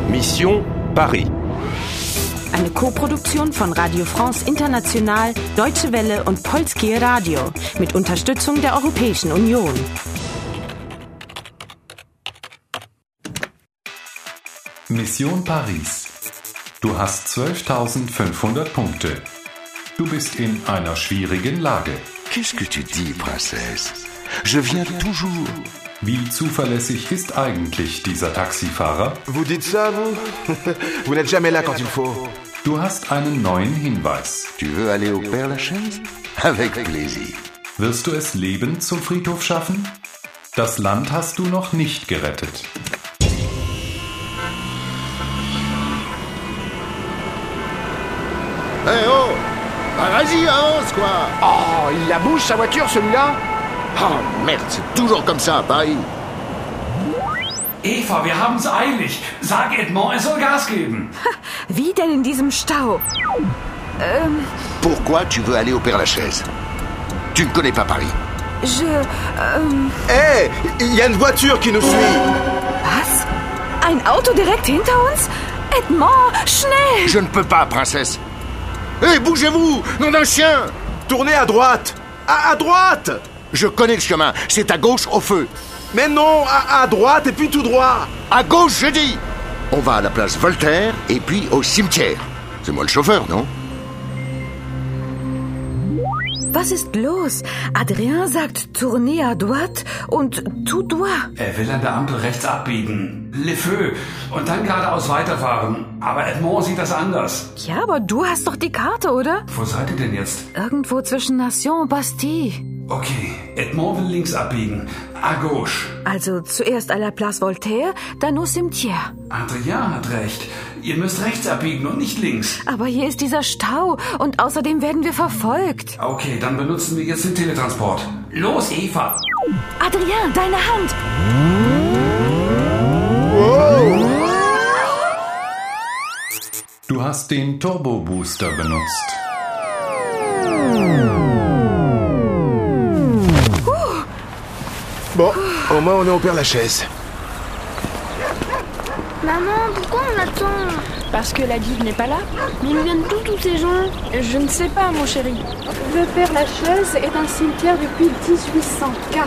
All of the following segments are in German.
Mission Paris. Eine Koproduktion von Radio France International, Deutsche Welle und Polskie Radio mit Unterstützung der Europäischen Union. Mission Paris. Du hast 12.500 Punkte. Du bist in einer schwierigen Lage. Qu'est-ce que tu dis, Princesse? Je viens toujours. Wie zuverlässig ist eigentlich dieser Taxifahrer? Vous dites ça, vous? Vous n'êtes jamais là quand il faut. Du hast einen neuen Hinweis. Tu veux aller au Père-Lachaise? Avec plaisir. Wirst du es lebend zum Friedhof schaffen? Das Land hast du noch nicht gerettet. Eh oh! Ah, vas-y, avance, quoi! Oh, il la bouge, sa voiture, celui-là? Oh, merde, c'est toujours comme ça à Paris. Eva, wir haben's eilig. Sag Edmond, er soll Gas geben. Wie denn in diesem Stau? Pourquoi tu veux aller au Père-Lachaise? Tu ne connais pas Paris. Hé, il y a une voiture qui nous suit. Was? Ein Auto direkt hinter uns? Edmond, schnell! Je ne peux pas, princesse. Hé, bougez-vous, nom d'un chien! Tournez à droite. À droite. Je connais le chemin, c'est à gauche au feu. Mais non, à droite et puis tout droit. À gauche, je dis! On va à la place Voltaire et puis au cimetière. C'est moi le chauffeur, non? Was ist los? Adrien sagt tournez à droite und tout droit. Er will an der Ampel rechts abbiegen. Le Feu. Und dann geradeaus weiterfahren. Aber Edmond sieht das anders. Ja, aber du hast doch die Karte, oder? Wo seid ihr denn jetzt? Irgendwo zwischen Nation und Bastille. Okay, Edmond will links abbiegen. À gauche. Also zuerst à la place Voltaire, dann au cimetière. Adrien hat recht. Ihr müsst rechts abbiegen und nicht links. Aber hier ist dieser Stau und außerdem werden wir verfolgt. Okay, dann benutzen wir jetzt den Teletransport. Los, Eva! Adrien, deine Hand! Du hast den Turbo-Booster benutzt. Bon, au moins on est au Père-Lachaise. Maman, pourquoi on attend? Parce que la guide n'est pas là. Mais ils viennent d'où tous ces gens? Je ne sais pas, mon chéri. Le Père-Lachaise est un cimetière depuis 1804.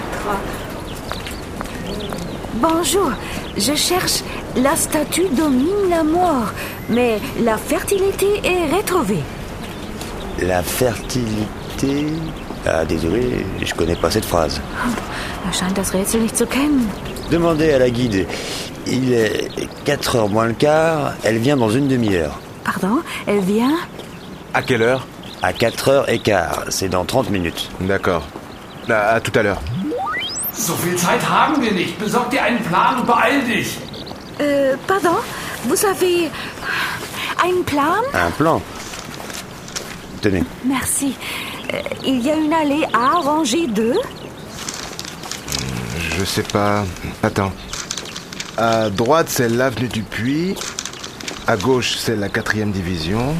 Bonjour, je cherche la statue domine la mort, mais la fertilité est retrouvée. La fertilité... Ah, désolé, je connais pas cette phrase. Er scheint das Rätsel nicht zu kennen. Demandez à la guide. Il est 4h moins le quart, elle vient dans une demi-heure. Pardon, elle vient? À quelle heure? À 4h15, c'est dans 30 minutes. D'accord. À tout à l'heure. So viel Zeit haben wir nicht. Besorg dir einen Plan und beeil dich. Pardon, vous avez un plan? Un plan? Tenez. Merci. Il y a une allée A rangée 2? Je sais pas. Attends. À droite, c'est l'avenue du Puy. À gauche, c'est la 4e division.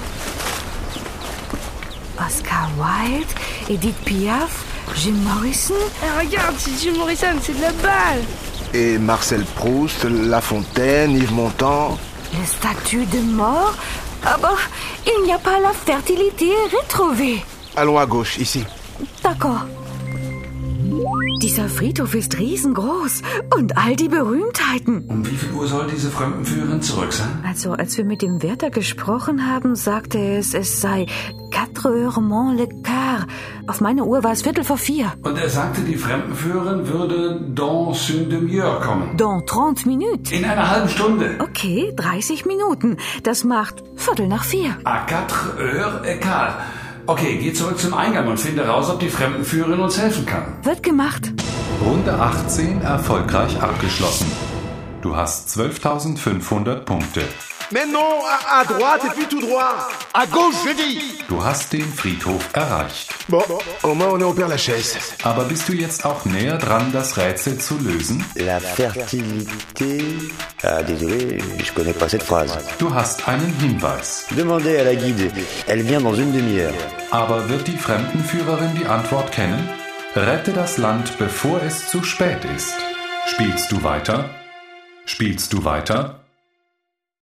Oscar Wilde, Edith Piaf, Jim Morrison. Regarde, c'est Jim Morrison, c'est de la balle. Et Marcel Proust, La Fontaine, Yves Montand. Les statues de mort? Aber il n'y a pas la fertilité retrouvée. Allons à gauche, ici. D'accord. Dieser Friedhof ist riesengroß und all die Berühmtheiten. Um wie viel Uhr soll diese Fremdenführerin zurück sein? Also, als wir mit dem Wärter gesprochen haben, sagte es sei 4h moins le quart. Auf meine Uhr war es 4:45. Und er sagte, die Fremdenführerin würde dans une demi-heure kommen. Dans 30 minutes. In einer halben Stunde. Okay, 30 Minuten. Das macht 4:45. À 4h15. Okay, geh zurück zum Eingang und finde raus, ob die Fremdenführerin uns helfen kann. Wird gemacht. Runde 18 erfolgreich abgeschlossen. Du hast 12.500 Punkte. Mais non, à droite et puis tout droit. À gauche, je dis! Du hast den Friedhof erreicht. Bon, au moins on est au Père-Lachaise. Aber bist du jetzt auch näher dran, das Rätsel zu lösen? La fertilité... Ah, désolé, je connais pas cette phrase. Du hast einen Hinweis. Demandez à la guide. Elle vient dans une demi-heure. Aber wird die Fremdenführerin die Antwort kennen? Rette das Land, bevor es zu spät ist. Spielst du weiter? Spielst du weiter?